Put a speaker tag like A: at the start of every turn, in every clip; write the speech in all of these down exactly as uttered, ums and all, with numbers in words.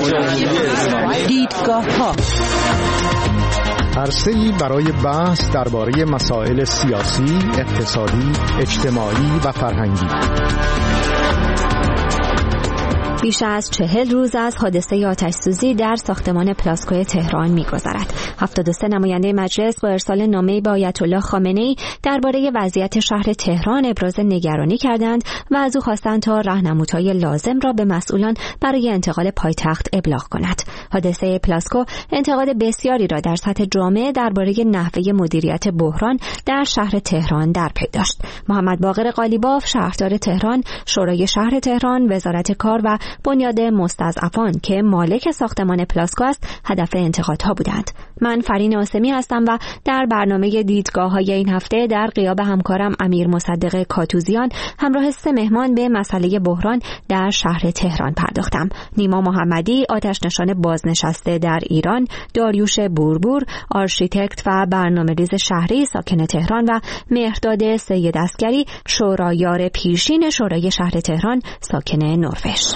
A: دیدگاه‌ها
B: عرصه‌ای برای بحث درباره مسائل سیاسی، اقتصادی، اجتماعی و فرهنگی.
C: بیش از چهل روز از حادثه آتش‌سوزی در ساختمان پلاسکو تهران می‌گذرد. هفتاد و سه نماینده مجلس با ارسال نامه‌ای به آیت الله خامنه‌ای درباره وضعیت شهر تهران ابراز نگرانی کردند و از او خواستند تا راهنمودهای لازم را به مسئولان برای انتقال پایتخت ابلاغ کند. حادثه پلاسکو انتقاد بسیاری را در سطح جامعه درباره نحوه مدیریت بحران در شهر تهران در پی داشت. محمد باقر قالیباف، شهردار تهران، شورای شهر تهران، وزارت کار و بنیاد مستضعفان که مالک ساختمان پلاسکو است هدف انتقادها بودند. من فرین آسمی هستم و در برنامه دیدگاه‌های این هفته در غیاب همکارم امیر مصدق کاتوزیان همراه سه مهمان به مسئله بحران در شهر تهران پرداختم. نیما محمدی، آتش نشان بازنشسته در ایران، داریوش بوربور، آرشیتکت و برنامه‌ریز شهری ساکن تهران و مهرداد سید عسگری، شورایار پیشین شورای شهر تهران ساکن نروژ.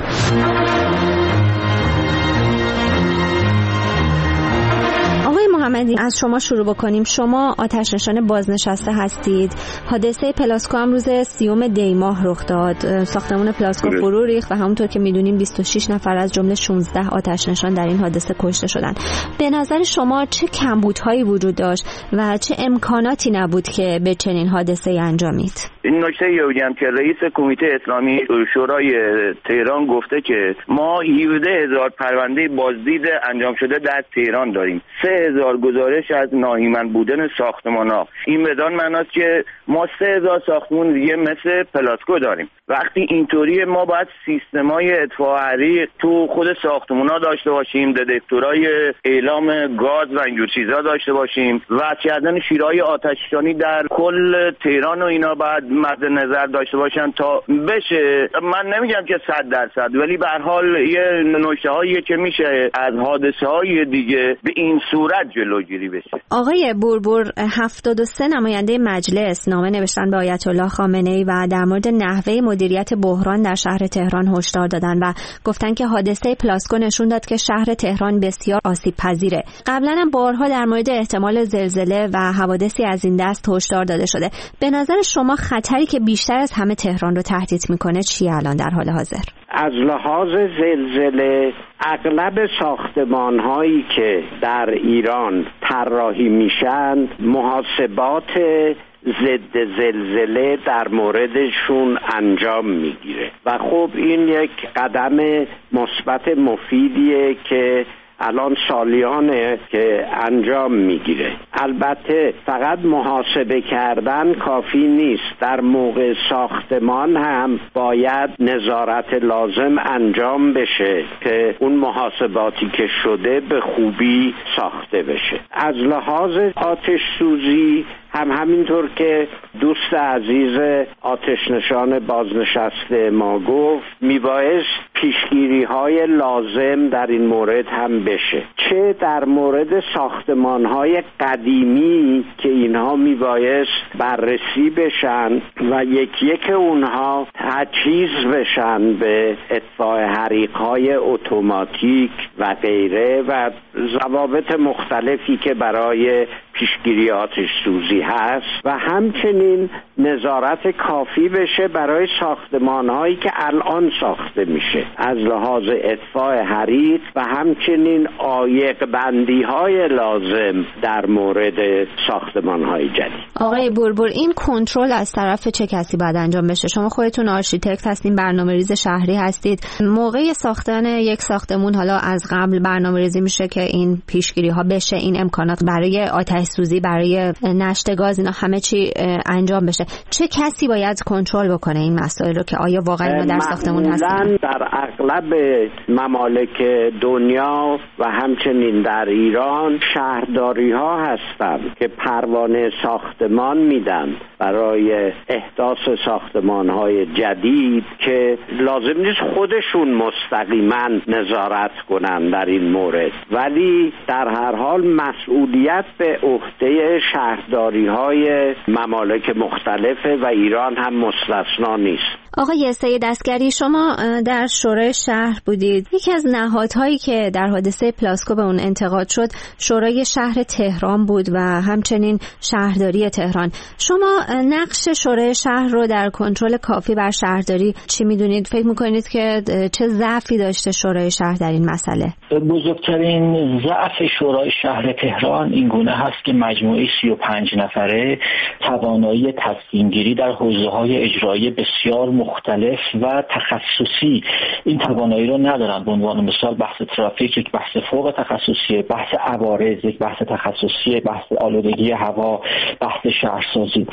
C: آقای محمدی، از شما شروع بکنیم. شما آتش نشان بازنشسته هستید. حادثه پلاسکو هم روز سیوم دی ماه رخ داد. ساختمان پلاسکو فرو ریخت و همونطور که میدونیم بیست و شش نفر از جمله شانزده آتش نشان در این حادثه کشته شدند. به نظر شما چه کمبودهایی وجود داشت و چه امکاناتی نبود که به چنین حادثه‌ای انجامید؟
D: این نکته یه بگم که رئیس کمیته اسلامی شورای تهران گفته که ما هفده هزار پرونده بازدید انجام شده در تهران داریم. سه هزار گزارش از ناهیمن بودن ساختمان‌ها. این بدان معناست که ما سه هزار ساختمان دیگه مثل پلاسکو داریم. وقتی اینطوریه ما باید سیستم‌های اطفاء حریق تو خود ساختمان‌ها داشته باشیم، دتکتورهای اعلام گاز و اینجور چیزا داشته باشیم. وصل کردن شیرهای آتش‌نشانی در کل تهران و اینا باید مد نظر داشته باشن تا بشه. من نمیگم که صد درصد، ولی به هر حال یه نکته‌هایی که میشه از حادثه‌های دیگه به این صورت جلوگیری بشه.
C: آقای بوربور، هفتاد و سه نماینده مجلس نامه نوشتن به آیت الله خامنه‌ای و در مورد نحوه مدیریت بحران در شهر تهران هشدار دادن و گفتن که حادثه پلاسکو نشون داد که شهر تهران بسیار آسیب پذیره. قبلا هم بارها در مورد احتمال زلزله و حوادثی از این دست هشدار داده شده. به نظر شما خطری که بیشتر از همه تهران رو تهدید میکنه چیه الان در حال حاضر؟
E: از لحاظ زلزله اغلب ساختمان‌هایی که در ایران طراحی میشن محاسبات ضد زلزله در موردشون انجام میگیره و خب این یک قدم مثبت مفیدیه که الان سالیانه که انجام میگیره. البته فقط محاسبه کردن کافی نیست. در موقع ساختمان هم باید نظارت لازم انجام بشه که اون محاسباتی که شده به خوبی ساخته بشه. از لحاظ آتش سوزی هم همینطور که دوست عزیز آتش نشان بازنشسته ما گفت میبایست پیشگیری های لازم در این مورد هم بشه، چه در مورد ساختمان های قدیمی که اینها میبایست بررسی بشن و یک یک اونها تجهیز بشن به اطفاء حریق های اتوماتیک و غیره و ضوابط مختلفی که برای پیشگیری آتش سوزی هست و همچنین نظارت کافی بشه برای ساختمان‌هایی که الان ساخته میشه از لحاظ اطفاء حریق و همچنین عایق بندی‌های لازم در مورد ساختمان‌های جدید.
C: آقای بوربور، این کنترل از طرف چه کسی باید انجام بشه؟ شما خودتون آرشیتکت هستین، برنامه‌ریز شهری هستید. موقع ساختن یک ساختمون حالا از قبل برنامه‌ریزی میشه که این پیشگیری‌ها بشه، این امکانات برای آتش سوزی، برای نشت گاز، اینا همه چی انجام بشه. چه کسی باید کنترل بکنه این مسائل رو که آیا واقعا اینا در ساختمون هستن؟
E: در اغلب ممالک دنیا و همچنین در ایران شهرداری ها هستن که پروانه ساختمان میدن برای احداث ساختمان های جدید که لازم نیست خودشون مستقیما نظارت کنن در این مورد، ولی در هر حال مسئولیت به عهده شهرداری های ممالک مختلفه و ایران هم مستثنا نیست.
C: آقای سید عسگری، شما در شورای شهر بودید. یکی از نهادهایی که در حادثه پلاسکو به اون انتقاد شد شورای شهر تهران بود و همچنین شهرداری تهران. شما نقش شورای شهر رو در کنترل کافی بر شهرداری چی میدونید؟ فکر میکنید که چه ضعفی داشته شورای شهر در این مسئله؟
A: بزرگترین ضعف شورای شهر تهران این گونه هست که مجموعه سی و پنج نفره توانایی تصمیم گیری در حوزه‌های اجرایی بسیار مختلف و تخصصی این توانایی رو ندارن. به عنوان مثال بحث ترافیک یک بحث فوق تخصصی، بحث عوارض یک بحث تخصصی، بحث آلودگی هوا، بحث شهرسازی.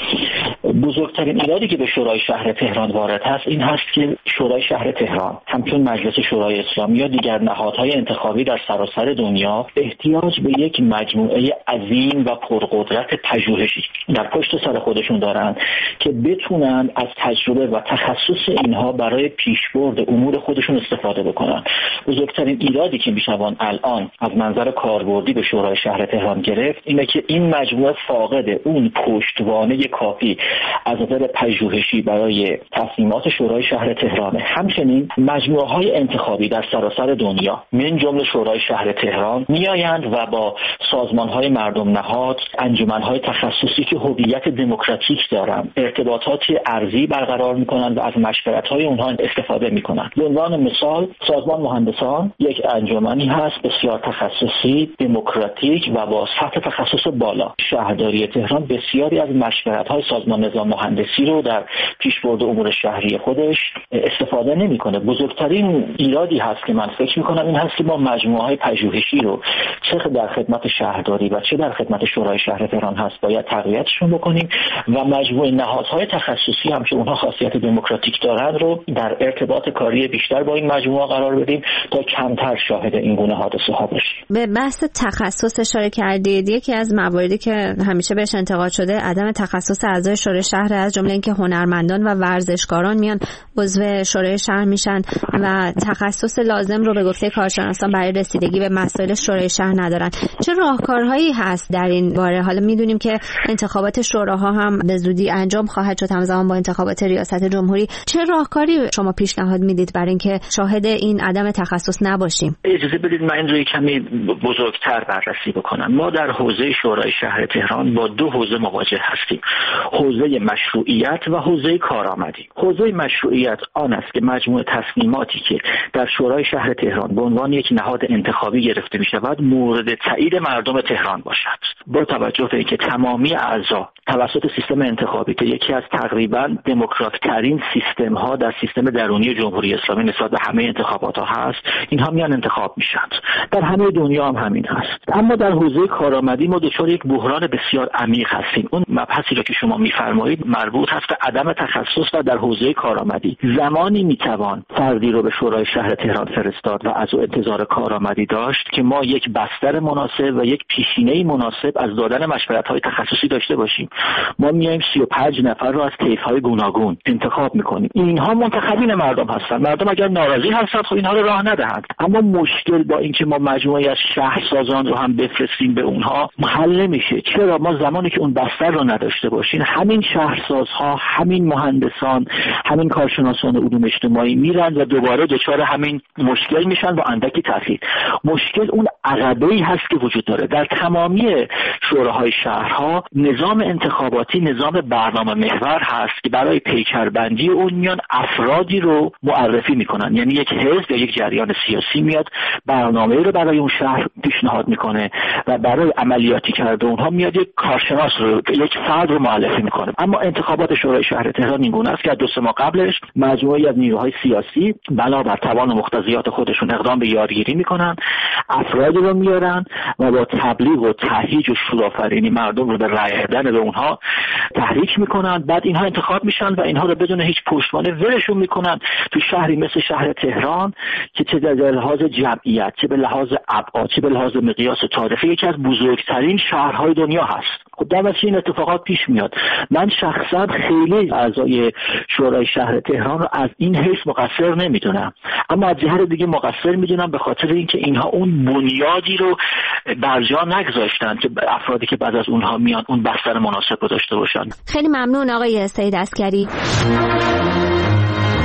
A: بزرگترین ایرادی که به شورای شهر تهران وارد هست این هست که شورای شهر تهران همچون مجلس شورای اسلامی یا دیگر نهادهای انتخابی در سراسر دنیا احتیاج به یک مجموعه عظیم و پرقدرت پژوهشی در پشت سر خودشون دارن که بتونن از تجربه و تخصص اینها برای پیشبرد امور خودشون استفاده بکنن. بزرگترین ایرادی که میشوان الان از منظر کاربردی به شورای شهر تهران گرفت اینه که این مجموعه فاقد اون پشتوانه کافی از نظر پژوهشی برای تصمیمات شورای شهر تهران. همچنین مجموعه های انتخابی در سراسر دنیا من جمله شورای شهر تهران میآیند و با سازمان های مردم نهاد، انجمن های تخصصی که هویت دموکراتیک دارند ارتباطاتی ارزی برقرار میکنند و از مشورت های اونها استفاده میکنند. به عنوان مثال سازمان مهندسان یک انجمنی هست بسیار تخصصی، دموکراتیک و با سطح تخصص بالا. شهرداری تهران بسیاری از مشورت های سازمان نظام مهندسی رو در پیشبرد امور شهری خودش استفاده نمیکنه. بزرگترین ایرادی هست که من فکر میکنم این هست که ما مجموعه های پژوهشی رو چه در خدمت شهرداری و چه در خدمت شورای شهر تهران هست باید تقویتشون بکنیم و مجموعه نهادهای تخصصی هم که اونها خاصیت دموکراتیک دارند رو در ارتباط کاری بیشتر با این مجموعه قرار بدیم تا کمتر شاهد این گونه حادثه ها باشیم.
C: به بحث تخصص اشاره کردید. یکی از مواردی که همیشه بهش انتقاد شده عدم تخصص اعضای شورای شهر، از جمله اینکه هنرمندان و ورزشکاران میان عضو شورای شهر میشن و تخصص لازم رو به گفته کارشناسان برای رسیدگی به مسائل شورای شهر ندارن. چه راهکارهایی هست در این باره؟ حالا میدونیم که انتخابات شوراها هم به زودی انجام خواهد شد همزمان با انتخابات ریاست جمهوری. چه راهکاری شما پیشنهاد میدید برای اینکه شاهد این عدم تخصص نباشیم؟
A: اجازه بدید من این رو کمی بزرگتر بررسی بکنم. ما در حوزه شورای شهر تهران با دو حوزه مواجه هستیم: حوزه مشروعیت و حوزه کارآمدی. حوزه مشروعیت آن است که مجموع تصمیماتی که در شورای شهر تهران به عنوان یک نهاد انتخابی گرفته می شود مورد تایید مردم تهران باشد. با توجه به اینکه تمامی اعضا توسط سیستم انتخابی که یکی از تقریبا دموکرات‌ترین سیستم ها در سیستم درونی جمهوری اسلامی نسبت به همه انتخابات ها هست، اینها میان انتخاب میشن. در همه دنیا هم همین هست. اما در حوزه کارآمدی ما دچار یک بحران بسیار عمیق هستیم. اون مبحثی را که شما میفرمایید مربوط هست به عدم تخصص و در حوزه کارآمدی. زمانی میتوان فردی رو به شورای شهر تهران فرستاد و از او انتظار کارآمدی داشت که ما یک بستر مناسب و یک پیشینه مناسب از دادن مشورت‌های تخصصی داشته باشیم. ما میایم سی و پنج نفر رو از طیف‌های گوناگون انتخاب میکنیم. اینها منتخبین مردم هستند. مردم اگر ناراضی هستند خب اینها رو راه ندهند. اما مشکل با اینکه ما مجموعی از شهرسازان رو هم بفرستیم به اونها حل نمیشه. چرا؟ ما زمانی که اون بستر رو نداشته باشیم همین شهرسازها، همین مهندسان، همین کارشناسان علوم اجتماعی میرن و دوباره دچار همین مشکل میشن با اندکی تاخیر. مشکل اون عقبه‌ای هست که وجود داره. در تمامی شوراهای شهرها نظام انتخاباتی نظام برنامه محور هست که برای پیکربندی اون میان افرادی رو معرفی میکنن. یعنی یک حزب یا یک جریان سیاسی میاد برنامه رو برای اون شهر پیشنهاد میکنه و برای عملیاتی کرده اونها میاد یک کارشناس رو، یک فرد رو معرفی میکنه. اما انتخابات شورای شهر تهران این گونه است که دو سه ماه قبلش مجموعه‌ای از نیروهای سیاسی بنابر توان و مقتضیات خودشون اقدام به یارگیری میکنن، افرادی رو میارن و با تبلیغ و تهییج و شورآفرینی مردم رو به رأی دادن به اونها تحریک میکنن. بعد اینها انتخاب میشن و اینها رو بدون هیچ پشتوانه ولشون میکنن تو شهری مثل شهر تهران که چه در لحاظ جمعیت، چه به لحاظ ابعاد، چه به لحاظ مقیاس تاریخی یکی از بزرگترین شهرهای دنیا هست. خب در نتیجه این اتفاقات پیش میاد. من شخصا خیلی اعضای شورای شهر تهران رو از این حیث مقصر نمیدونم، اما از جهت دیگه مقصر میدونم به خاطر اینکه اینها اون بنیادی رو برجا نگذاشتن که افرادی که بعد از اونها میان اون بستر مناسب رو داشته باشن.
C: خیلی ممنون آقای سید عسگری.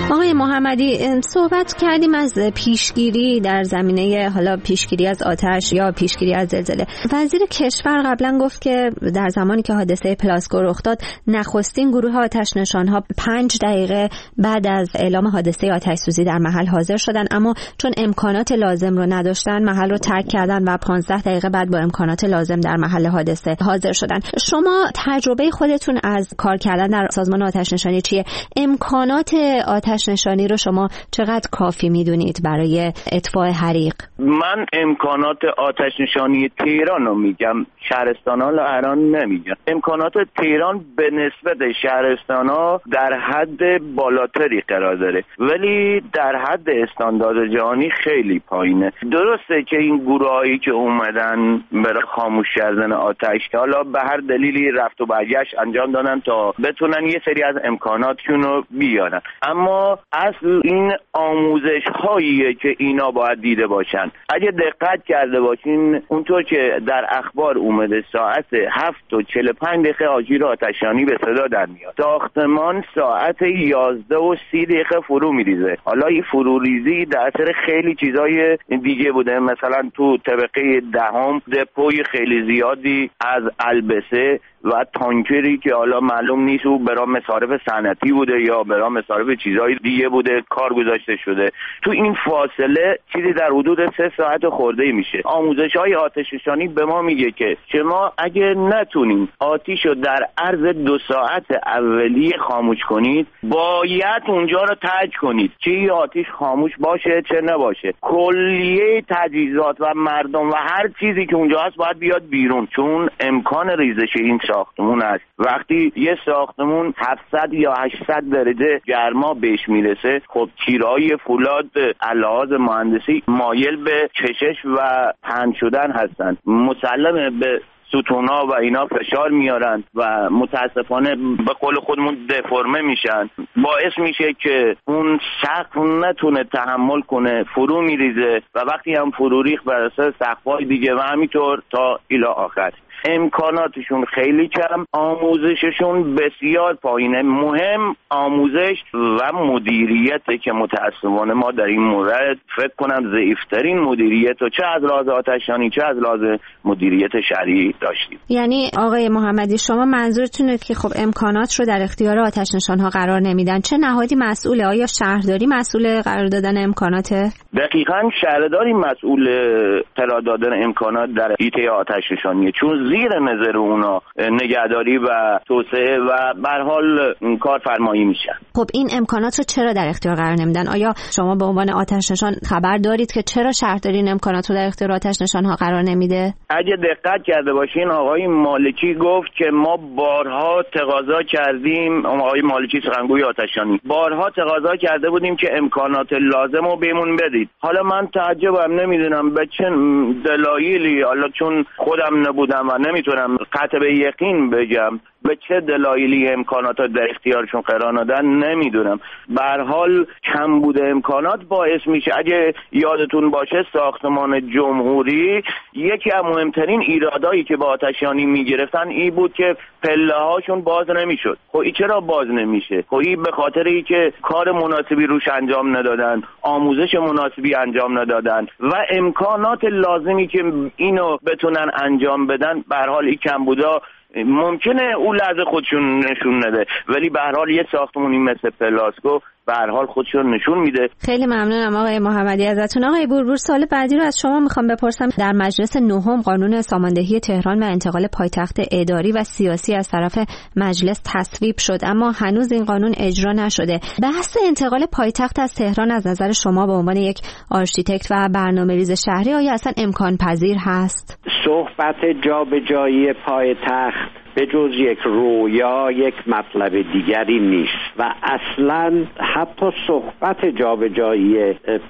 C: آقای محمدی، صحبت کردیم از پیشگیری در زمینه حالا پیشگیری از آتش یا پیشگیری از زلزله. وزیر کشور قبلا گفت که در زمانی که حادثه پلاسکو رخ داد نخستین گروه آتش نشان‌ها پنج دقیقه بعد از اعلام حادثه آتش سوزی در محل حاضر شدن، اما چون امکانات لازم رو نداشتن محل رو ترک کردن و پانزده دقیقه بعد با امکانات لازم در محل حادثه حاضر شدن. شما تجربه خودتون از کار کردن در سازمان آتش نشانی چیه؟ امکانات آتش نشانی رو شما چقدر کافی میدونید برای اطفاء حریق؟
D: من امکانات آتش نشانی تهران رو میگم، شهرستان‌ها رو الان نمیگم. امکانات تهران به نسبت شهرستان‌ها در حد بالاتری قرار داره، ولی در حد استاندارد جهانی خیلی پایینه. درسته که این گروهایی که اومدن برای خاموش کردن آتش که حالا به هر دلیلی رفت و برگشت انجام دادن تا بتونن یه سری از امکاناتشون رو بیارن، اما اصل این آموزش هاییه که اینا باید دیده باشن. اگه دقت کرده باشین اونطور که در اخبار اومده ساعت هفت و چهل و پنج دقیقه آژیر آتش‌نشانی به صدا در میاد، ساختمان ساعت یازده و سی دقیقه فرو میریزه. حالا این فروریزی در اثر خیلی چیزای دیگه بوده، مثلا تو طبقه دهم دپوی خیلی زیادی از البسه و تانکری که حالا معلوم نیست او برای مصارف صنعتی بوده یا برای مصارف چیزهای دیگه بوده کار گذاشته شده. تو این فاصله چیزی در حدود سه ساعت خورده میشه. آموزش‌های آتش نشانی به ما میگه که شما اگه نتونین آتیشو در عرض دو ساعت اولیه خاموش کنید، باید اونجا رو ترک کنید، چه آتیش خاموش باشه چه نباشه. کلیه تجهیزات و مردم و هر چیزی که اونجا هست باید بیاد بیرون، چون امکان ریزش این ساختمون است. وقتی یه ساختمون هفتصد یا هشتصد درجه گرما بهش میرسه، خب تیرهای فولاد علاوه مهندسی مایل به کشش و پهن شدن هستن، مسلمه به ستونا و اینا فشار میارن و متاسفانه به قول خودمون دفرمه میشن، باعث میشه که اون سقف نتونه تحمل کنه، فرو میریزه و وقتی هم فرو ریخت بر اساس سقف‌های دیگه و همینطور تا الی آخر. امکاناتشون خیلی کم، آموزششون بسیار پایینه. مهم آموزش و مدیریته که متاسفانه ما در این مورد فکر کنم ضعیف‌ترین مدیریت و چه از لحاظ آتش‌نشانی چه از لحاظ مدیریت شهری داشتیم.
C: یعنی آقای محمدی شما منظورتونه که خب امکانات رو در اختیار آتش‌نشان‌ها قرار نمیدن، چه نهادی مسئوله؟ آیا شهرداری مسئول قرار دادن امکاناته؟
D: دقیقاً شهرداری مسئول قرار دادن امکانات در حیطه آتش‌نشانی، چون زیر نظر اونا نگهداری و توسعه و به هر حال کارفرمایی میشن.
C: خب این امکانات رو چرا در اختیار قرار نمیدن؟ آیا شما به عنوان آتش نشان خبر دارید که چرا شهرداری این امکانات رو در اختیار آتش نشان‌ها قرار نمیده؟
D: اگه دقت کرده باشین آقای مالکی گفت که ما بارها تقاضا کردیم، آقای مالکی سخنگوی آتش‌نشانی، بارها تقاضا کرده بودیم که امکانات لازم رو بهمون بدید. حالا من تعجبم نمیدونم به چه دلایلی، حالا چون خودم نبودم و نمیتونم قطع به یقین بگم به چه دلایلی امکانات در اختیارشون قرار دادن، نمیدونم. به هر حال کم بوده امکانات باعث میشه، اگه یادتون باشه ساختمان جمهوری یکی از مهمترین ایرادایی که با آتش‌نشانی میگرفتن این بود که پله هاشون باز نمیشد. خب این چرا باز نمیشه؟ خب این به خاطر ای که کار مناسبی روش انجام ندادن، آموزش مناسبی انجام ندادن و امکانات لازمی که اینو بتونن انجام بدن به هر حال این کم بوده. ممکنه اون لحظه خودشون نشون نده، ولی به هر حال یه ساختمونی مثل پلاسکو به هر حال خودشون نشون میده.
C: خیلی ممنونم آقای محمدی ازتون. آقای بوربور سوال بعدی رو از شما میخوام بپرسم. در مجلس نهم قانون ساماندهی تهران و انتقال پایتخت اداری و سیاسی از طرف مجلس تصویب شد، اما هنوز این قانون اجرا نشده. بحث انتقال پایتخت از تهران از نظر شما به عنوان یک آرشیتکت و برنامه‌ریز شهری آیا اصلا امکان پذیر هست؟
E: صحبت جابجایی پایتخت به جز یک رویا یک مطلب دیگری نیست و اصلا حتی صحبت جابجایی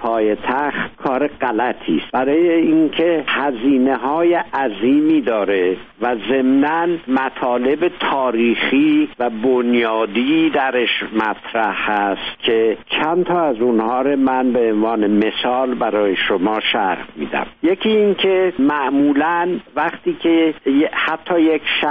E: پایتخت کار غلطی است، برای اینکه هزینه های عظیمی داره و ضمناً مطالب تاریخی و بنیادی درش مطرح هست که چند تا از اونها رو من به عنوان مثال برای شما شرح میدم. یکی این که معمولاً وقتی که حتی یک شهری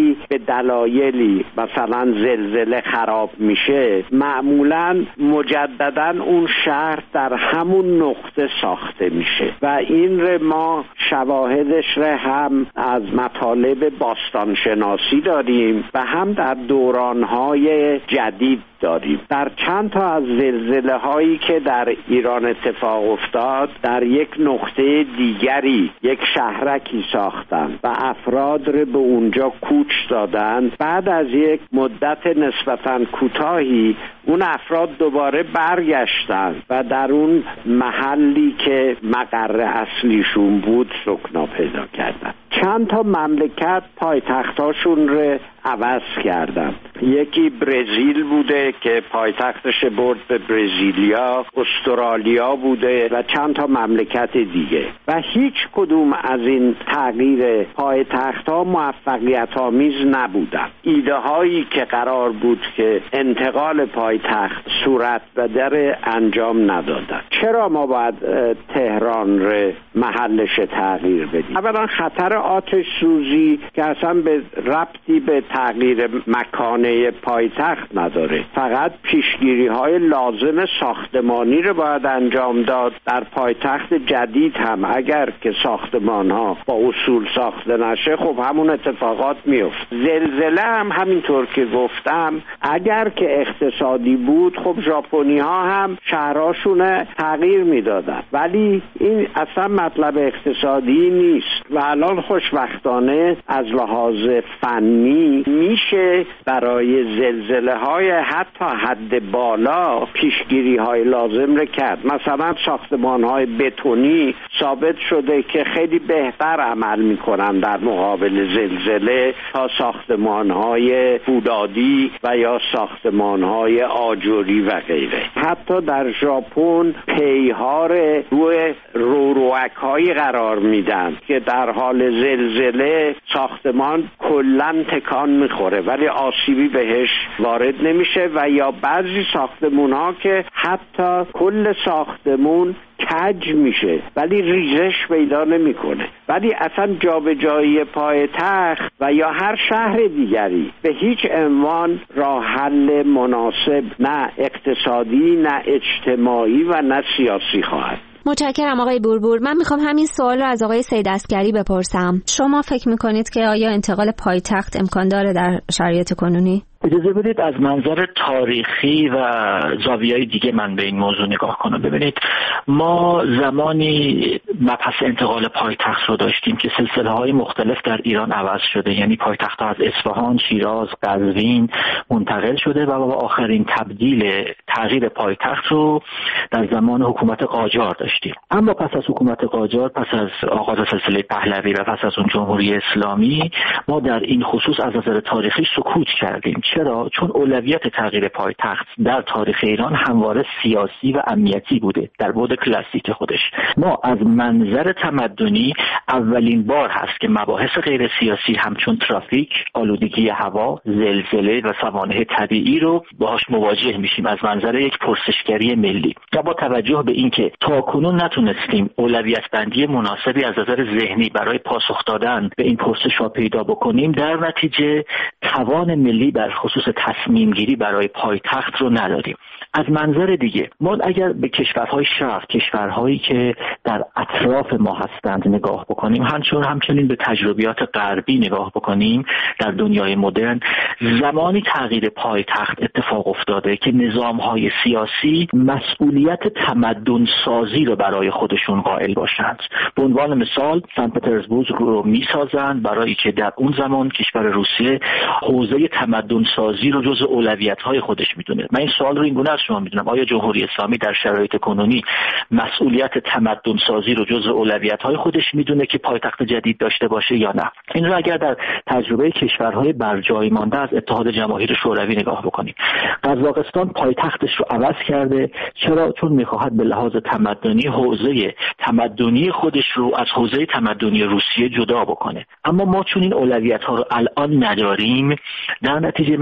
E: وقتی به دلایلی مثلا زلزله خراب میشه معمولاً مجدداً اون شهر در همون نقطه ساخته میشه و این رو ما شواهدش رو هم از مطالب باستانشناسی داریم و هم در دورانهای جدید داریم. در چند تا از زلزله هایی که در ایران اتفاق افتاد در یک نقطه دیگری یک شهرکی ساختن و افراد رو به اونجا کوچ دادن. بعد از یک مدت نسبتاً کوتاهی اون افراد دوباره برگشتن و در اون محلی که مقر اصلیشون بود سکنا پیدا کردن. چند تا مملکت پایتختاشون رو عوض کردن. یکی برزیل بوده که پایتختش برد به برزیلیا، استرالیا بوده و چند تا مملکت دیگه و هیچ کدوم از این تغییر پایتخت‌ها موفقیت آمیز نبودن. ایده هایی که قرار بود که انتقال پایتخت صورت بده انجام ندادن. چرا ما باید تهران رو محلش تغییر بدیم؟ اولا خطر آتش سوزی که اصلا به ربطی به تغییر مکانه پایتخت نداره، فقط پیشگیری های لازم ساختمانی رو باید انجام داد. در پایتخت جدید هم اگر که ساختمان ها با اصول ساخته نشه خب همون اتفاقات میفت. زلزله هم همینطور که گفتم اگر که اقتصادی بود خب ژاپنی ها هم شهرهاشون تغییر میدادن، ولی این اصلا مطلب اقتصادی نیست و الان خوشبختانه از لحاظ فنی میشه برای زلزله های حتی حد بالا پیشگیری های لازم رو کرد. مثلا ساختمان های بتونی ثابت شده که خیلی بهتر عمل میکنن در مقابل زلزله تا ساختمان های فولادی و یا ساختمان های آجوری و غیره. حتی در ژاپن پیها روی روروک هایی قرار میدن که در حال زلزله ساختمان کلن تکان میخوره ولی آسیبی بهش وارد نمیشه و یا بعضی ساختمون ها که حتی کل ساختمون کج میشه ولی ریزش پیدا نمیکنه. ولی اصلا جابجایی پایتخت و یا هر شهر دیگری به هیچ عنوان راه حل مناسب نه اقتصادی نه اجتماعی و نه سیاسی خواهد.
C: متشکرم آقای بوربور. من میخوام همین سوال رو از آقای سید عسگری بپرسم. شما فکر میکنید که آیا انتقال پایتخت امکان داره در شرایط کنونی؟
A: اجازه بدید از منظر تاریخی و زاویه‌های دیگه من به این موضوع نگاه کنم. ببینید ما زمانی مبحث انتقال پایتخت رو داشتیم که سلسله‌های مختلف در ایران عوض شده، یعنی پایتخت‌ها از اصفهان، شیراز، قزوین منتقل شده و با آخرین تبدیل تغییر پایتخت رو در زمان حکومت قاجار داشتیم. اما پس از حکومت قاجار، پس از آغاز سلسله پهلوی و پس از اون جمهوری اسلامی ما در این خصوص از نظر تاریخی سکوت کردیم. چرا؟ چون اولویت تغییر پایتخت در تاریخ ایران همواره سیاسی و امنیتی بوده در بعد کلاسیک خودش. ما از منظر تمدنی اولین بار هست که مباحث غیر سیاسی همچون ترافیک، آلودگی هوا، زلزله و سوانح طبیعی رو باهاش مواجه میشیم از منظر یک پرسشگری ملی. و با توجه به اینکه تاکنون نتونستیم اولویت بندی مناسبی از نظر ذهنی برای پاسخ دادن به این پرسش‌ها پیدا بکنیم، در نتیجه توان ملی بر خصوص تصمیم گیری برای پایتخت رو نداریم. از منظر دیگه ما اگر به کشورهای شرق، کشورهایی که در اطراف ما هستند نگاه بکنیم، همچنین همچنین به تجربیات غربی نگاه بکنیم در دنیای مدرن، زمانی تغییر پایتخت اتفاق افتاده که نظامهای سیاسی مسئولیت تمدن سازی رو برای خودشون قائل باشند. به عنوان مثال سن پترزبورگ رو میسازند برای که در اون زمان کشور روسیه حوزه تمدن سازی رو جز اولویت‌های خودش میدونه. من این سوال رو این گونه از شما میدونم، آیا جمهوری اسلامی در شرایط کنونی مسئولیت تمدن سازی رو جز اولویت‌های خودش میدونه که پایتخت جدید داشته باشه یا نه؟ این رو اگر در تجربه کشورهای برجای مانده از اتحاد جماهیر شوروی نگاه بکنیم، قزاقستان پایتختش رو عوض کرده. چرا؟ چون میخواهد به لحاظ تمدنی حوزه تمدنی خودش رو از حوزه تمدنی روسیه جدا بکنه. اما ما چون این اولویت‌ها رو الان نداریم، در نتیجه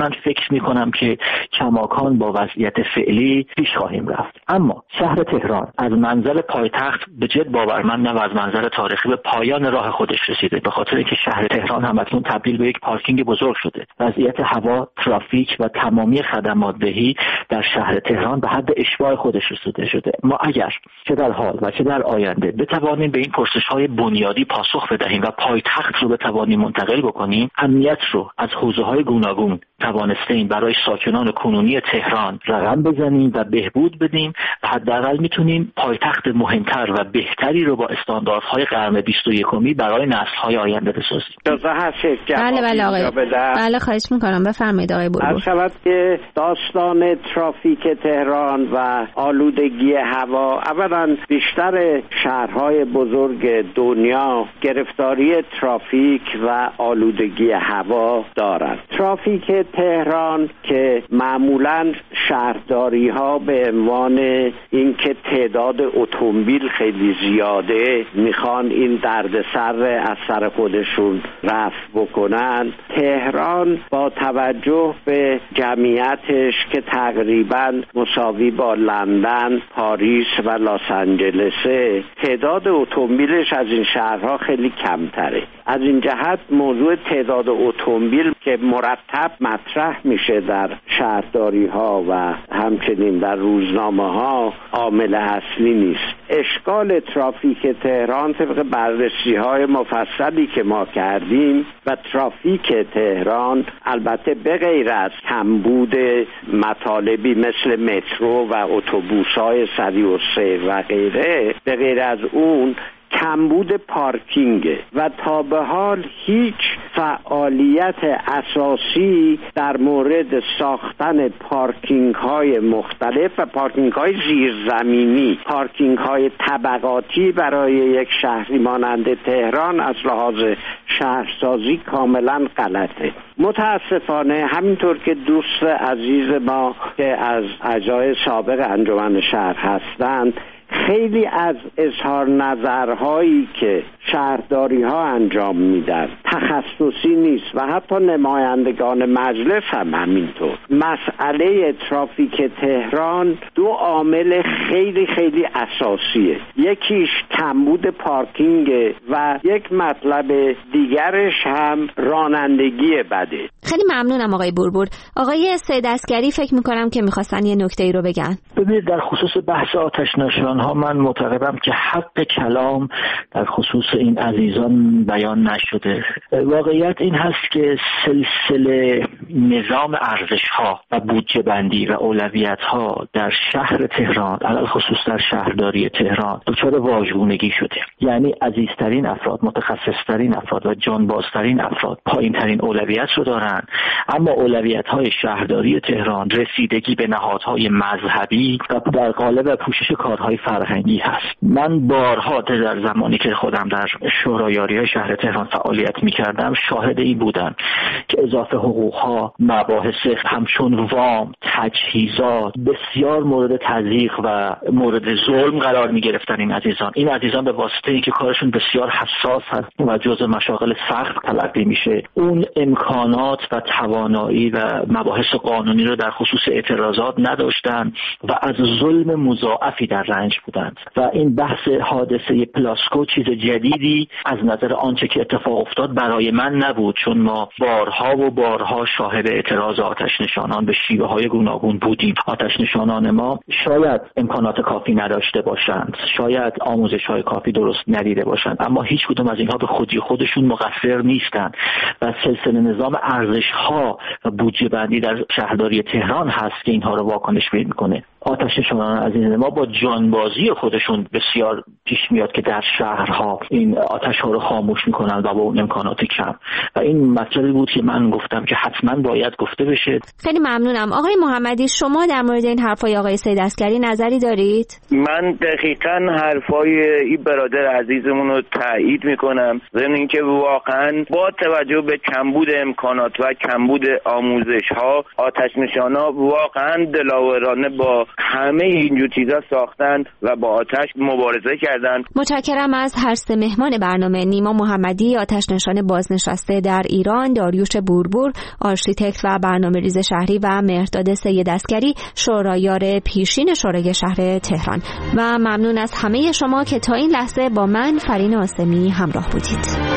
A: من فکر میکنم که کماکان با وضعیت فعلی پیش خواهیم رفت. اما شهر تهران از منظر پایتخت به جد باورمندم و از منظر تاریخی به پایان راه خودش رسیده، به خاطر اینکه شهر تهران هم اکنون تبدیل به یک پارکینگ بزرگ شده. وضعیت هوا، ترافیک و تمامی خدمات دهی در شهر تهران به حد اشباع خودش رسیده شده. ما اگر چه در حال و چه در آینده بتوانیم به این پرسش‌های بنیادی پاسخ بدهیم و پایتخت رو بتوانیم منتقل بکنیم، امنیت رو از حوزه‌های گوناگون توانستیم برای ساکنان کنونی تهران رقم بزنیم و بهبود بدیم و حداقل میتونیم پایتخت مهمتر و بهتری رو با استانداردهای قرن بیست و یکمی برای نسل‌های آینده بسازیم.
C: بله بله آقای بله خواهش می‌کنم بفرمایید آقای بلبل.
E: البته که داستان ترافیک تهران و آلودگی هوا، اولا بیشتر شهرهای بزرگ دنیا گرفتاری ترافیک و آلودگی هوا دارند. ترافیک تهران که معمولاً شهرداری ها به عنوان اینکه تعداد اتومبیل خیلی زیاده میخوان این دردسر از سر خودشون رفع بکنن، تهران با توجه به جمعیتش که تقریباً مساوی با لندن، پاریس و لس آنجلسه، تعداد اتومبیلش از این شهرها خیلی کمتره. از این جهت موضوع تعداد اتومبیل که مرتب مطرح میشه در شهرداری ها و همچنین در روزنامه ها عامل اصلی نیست. اشکال ترافیک تهران طبق بررسی های مفصلی که ما کردیم و ترافیک تهران البته به غیر از کمبود مطالبی مثل مترو و اتوبوس های سریع و سیر و غیره، به غیر از اون کمبود پارکینگ و تا به حال هیچ فعالیت اساسی در مورد ساختن پارکینگ های مختلف و پارکینگ های زیرزمینی، پارکینگ های طبقاتی برای یک شهری مانند تهران از لحاظ شهرسازی کاملا غلطه. متاسفانه همینطور که دوست عزیز ما که از اعضای سابق انجمن شهر هستند، خیلی از اظهار نظرهایی که شهرداری ها انجام میدن تخصصی نیست و حتی نمایندگان مجلس هم همینطور. مسئله ترافیک تهران دو عامل خیلی خیلی اساسیه، یکیش کمبود پارکینگ و یک مطلب دیگرش هم رانندگی بده.
C: خیلی ممنونم آقای بوربور. آقای سید عسگری فکر میکنم که میخواستن یه نکته‌ای رو بگن.
A: ببینید در خصوص بحث آتش نشان ها من معتقدم که حق کلام در خصوص این عزیزان بیان نشده. واقعیت این هست که سلسله نظام ارزش ها و بودجه بندی و اولویت ها در شهر تهران، علل خصوص در شهرداری تهران، دچار واژگونگی شده. یعنی عزیزترین افراد، متخصصترین افراد و جانبازترین افراد پایین ترین اولویت رو دارن، اما اولویت های شهرداری تهران رسیدگی به نهادهای مذهبی و در قالب پوشش کارهای فرهنگی هست. من بارها در زمانی که خودم در شورای یاری شهر تهران فعالیت می‌کردم شاهد این بودم که اضافه حقوق‌ها، مباحث همچون وام، تجهیزات بسیار مورد تضییق و مورد ظلم قرار می‌گرفتن. این عزیزان این عزیزان به واسطه اینکه کارشون بسیار حساس هست و جزء مشاغل سخت تلقی میشه، اون امکانات و توانایی و مباحث قانونی رو در خصوص اعتراضات نداشتن و از ظلم مضاعفی در رنج بودند و این بحث حادثه پلاسکو چیز جدیدی از نظر آنچه که اتفاق افتاد برای من نبود، چون ما بارها و بارها شاهد اعتراض آتش نشانان به شیوه های گوناگون بودیم. آتش نشانان ما شاید امکانات کافی نداشته باشند، شاید آموزش های کافی درست ندیده باشند، اما هیچ کدوم از اینها به خودی خودشون مقصر نیستند و سلسله نظام ارزش ها و بودجه بندی در شهرداری تهران هست که اینها رو واکنش پیدا میکنه. آتش نشانان عزیز ما با جانبازی خودشون بسیار پیش میاد که در شهرها این آتش ها رو خاموش میکنن و با اون امکانات کم، و این مطلبی بود که من گفتم که حتما باید گفته بشه.
C: خیلی ممنونم. آقای محمدی شما در مورد این حرفای آقای سید عسگری نظری دارید؟
D: من دقیقاً حرفای این برادر عزیزمون رو تایید میکنم، ضمن اینکه واقعاً با توجه به کمبود امکانات و کمبود آموزش ها، آتش نشانا واقعاً دلاورانه با همه اینجور چیزا ساختن و با آتش مبارزه کردند.
C: متشکرم از هر سه مهمان برنامه: نیما محمدی، آتش نشان بازنشسته در ایران، داریوش بوربور، آرشیتکت و برنامه‌ریز شهری و مهرداد سید عسکری، شورایار پیشین شورای شهر تهران. و ممنون از همه شما که تا این لحظه با من فرین آسمی همراه بودید.